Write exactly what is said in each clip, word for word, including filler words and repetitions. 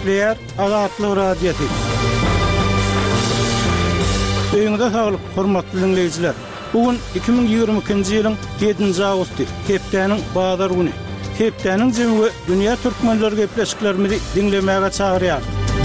Eşleyer Azatlyk radiosu. Öýüňizde saglyk, hormatly dinleýijiler. Bugün iki bin ýygrimi ikinji ýylyň ýedinji awgusty, Hepdeniň bazar güni. Hepdeniň jemgy dünýä türkmenleri gepleşiklerimizi dinlemäge çagyrýar.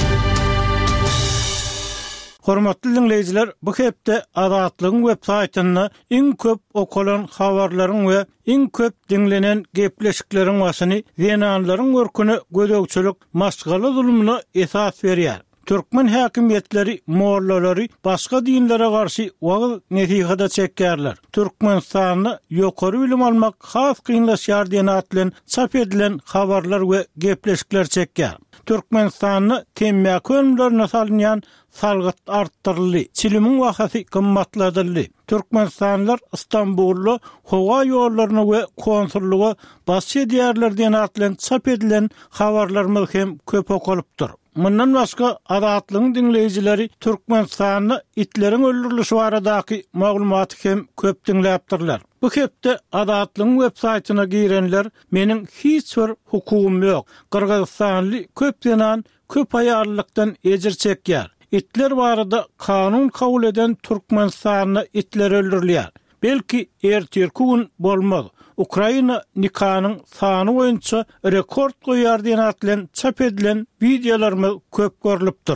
Hormatly dinleýijiler, bu hepde Azatlygyň web saýtyna iň köp okulan habarlaryň we iň köp dinlenen gepleşikleriň wasyny zenanlaryň görküni gödökçülük maşgaly zulmuna esas berýär. Türkmen häkimetleri, mollary başga dinlere garşy wagt netihada çekýärler. Türkmenistanyny ýokary bilim almak has kynlaşýar diýen atlan çap edilen habarlar we gepleşikler çekýär. Türkmenistanyny temmäk ölümlerine salynýan salgyt artdyryldy. Çilimin wagty gymmatladyldy. Türkmenistanlylar İstanbullu howa ýollaryny we konsullugy basy diýerler diýen atlan çap edilen habarlarymyz hem köp okulypdyr. Mundan başga Azatlygyň dinleýijileri Türkmenistanyny itleriň öldürilişi baradaky maglumaty hem köp dinläpdirler. Bu hepde Azatlygyň web saýtyna girenler meniň hiç bir hukumum ýok. Kyrgyzstanly köp denan köp aýarlykdan ejir çekýär. İtler barada kanun kabul eden Türkmenistanyny itler öldürilýär. Belki ertirkün bolmaz. Ukraina nikahının sany boýunça rekord goýar diýen atlan çap edilen videolarmy köp görülipdir.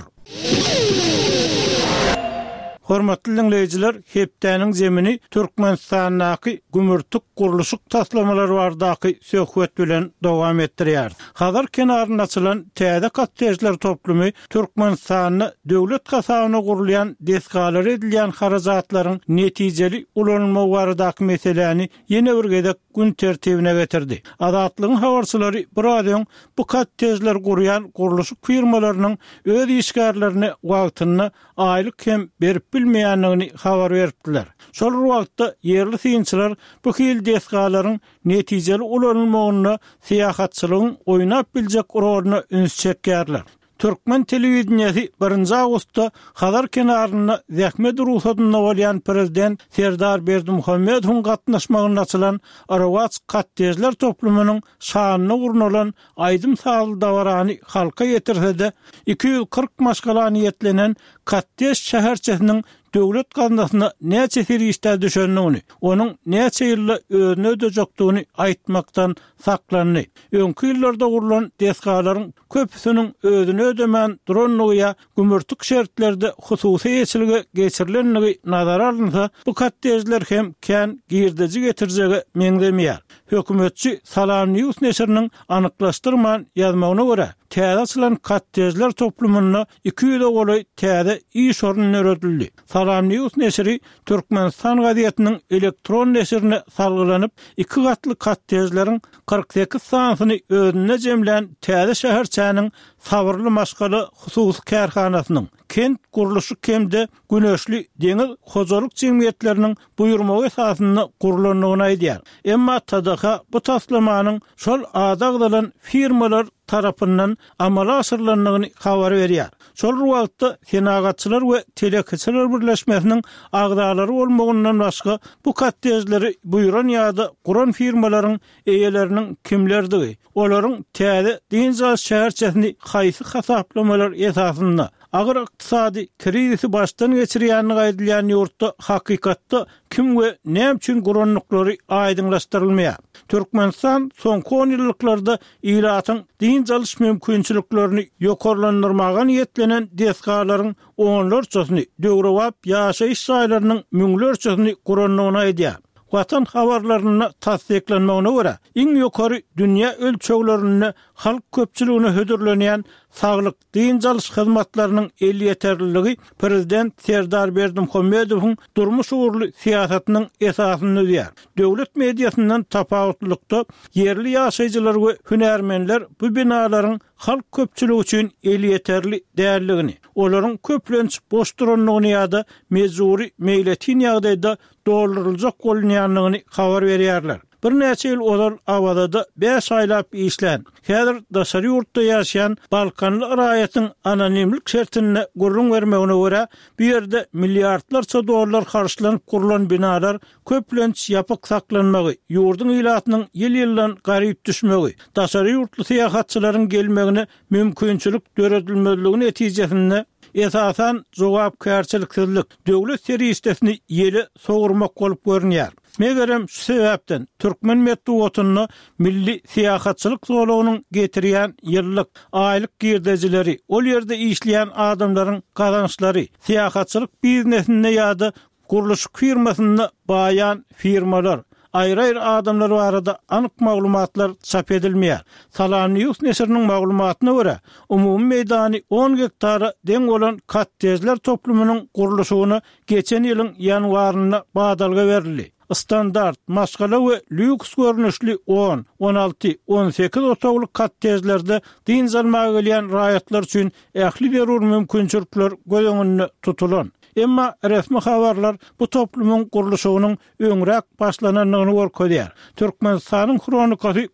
Hormatly dinleýijiler, Hepdeniň zemini Türkmenistanyňky gümürtük guruluşyk taslamalary bardaky söhbet bilen dowam etdirýär. Hazır kenarynda açylan täze kottejler toplumy Türkmenistanyny döwlet gasabyna gurulýan desgalar edilýän harajatlaryň netijeli ulanma baradaky meseleni ýene bir gezek gün tertibine getirdi. Azatlygyň habarçylary buradan bu kottejler gurýan guruluşyk firmalarynyň öz işgärlerini wagtyny aýlyk hem berip bilmeýänligini habar beripdiler. Şol wagtda yerli synçylar bu hil desgalaryň netijeli ulanmagyna syýahatçylygyň oýnap biljek roluny üns çekýärler. Türkmen telewizionyasy birinji awgustda Hazar kenaryna zähmet ruhsatyna bolýan prezident Serdar Berdimuhammedowyň gatnaşmagyna açylan Arawaç kottejler toplumynyň şanyny gurnulan aýdym sağly dawarany halka ýetirse-de iki ýüz kırk maşgalany ýetlenen kottej şäherçesiniň döwlet gazinasyna näçe serişde düşendigini, onuň näçe ýylla özüne ödejekdigini aýtmakdan saklandy. Öňkü ýyllarda gurulan desgalaryň köpüsiniň özüne ödemän duranlygy gümürtük şertlerde hususy ýeçiligi geçirilenligi nazara alynsa, bu kottejler hem kän girdeji getirjegi meňdemeýär. Hökümetçi Salam News neşriniň anyklaşdyrman ýazmagyna görä, täze açylan kottejler toplumyna iki ýüz goly täze iş ornuny öredildi. Salam News neşri Türkmenistan gazetiniň elektron neşrine salgylanyp iki gatly kottejleriň kırk sekiz sanasyny özüne jemlän täze şäherçäniň sabırly maşgaly hususy kärhanasynyň kent guruluşy kemde güneşli deňiz hojalyk jemgyýetleriniň buýrmagy esasyny gurulanyny aýdýar. Emma tadaka bu taslamanyň şol azagdalan firmalar tarapyndan amala aşyrylanyny habar berýär. Şol wagtda senagatçylar we telekiçiler birleşmesiniň agdalary bolmagyndan başga bu kottejleri buýran ýa-da guran firmalaryň eýeleriniň kimlerdigi, olaryň täze diňjal şäherçesini haýsy hasaplamalar esasyna agyr ykdysady krizisi başdan geçirýänligi aýdylýan ýurtda hakykatda kim we näme üçin guranlyklary aýdynlaşdyrylmaýar. Türkmenistan soňky on ýyllarda ýylatyň diňjal mümkinçiliklerini ýokarlandyrmagan ýetlenen desgalaryň onlarçasyny döwrewap ýaşaýyş şaýlarynyň müňlerçesini guranlygyny aýdýar. Watan habarlaryna tasdiklenmegine görä, iň ýokary dünýä ölçeglerini halk köpçüligine hödürlenýän saglyk diňjal hyzmatlarynyň el ýeterliligi prezident Serdar Berdimuhammedowyň durmuş uğurlu siýasatynyň esasyny öýär. Döwlet mediasyndan tapawutlykda yerli ýaşaýjylar we hünärmenler bu binalaryň halk köpçüligi üçin el ýeterli dälligini, olaryň köplenç boş duranlygyny ýa-da mejburi meýletin ýagdaýda doldurulacak bolýanlygyny habar berýärler. Bir neçe ýyl olar awada beş aýlap işlän. Häzir daşary ýurtda ýaşaýan Balkanly raýatyň anonimlik şertine gurrun bermegine görä bu ýerde milliardlarça dollar harçlanyp kurulan binalar köplenç ýapyk saklanmagy, ýurdun ilatynyň ýyl-ýyldan garyp düşmegi, daşary ýurtly syýahatçylaryň gelmegine mümkinçilik göredilmezligini netijesinde esasan jogapkärçiliksizlik, döwlet serýistesini ýeli sogurmak bolup görünýär. Megerem şu sebäpden Türkmen medeniýetini milli syýahatçylyk zolugynyň getirýän ýyllyk aýlyk girdejileri, ol ýerde işleýän adamlaryň gazançlary, syýahatçylyk biznesinde ýa-da guruluş firmasyna baýan firmalar, aýry-aýry adamlar barada anyk maglumatlar çap edilmeýär. Salam News neşriniň maglumatyna görä, umumy meýdany on hektara deň bolan kottejler toplumynyň guruluşyny geçen ýylyň ýanwaryna badalga berildi. Standart, maskala we lüks görnüşli on, on alty, on sekiz otogly kottejlerde din zalmaga gelýän raýatlar üçin ähli berur mümkinçilikler göz tutulan. Emma resmi habarlar bu toplumyň guruluşynyň öňrek başlananyny görkezýär. Türkmenistanyň kronikasy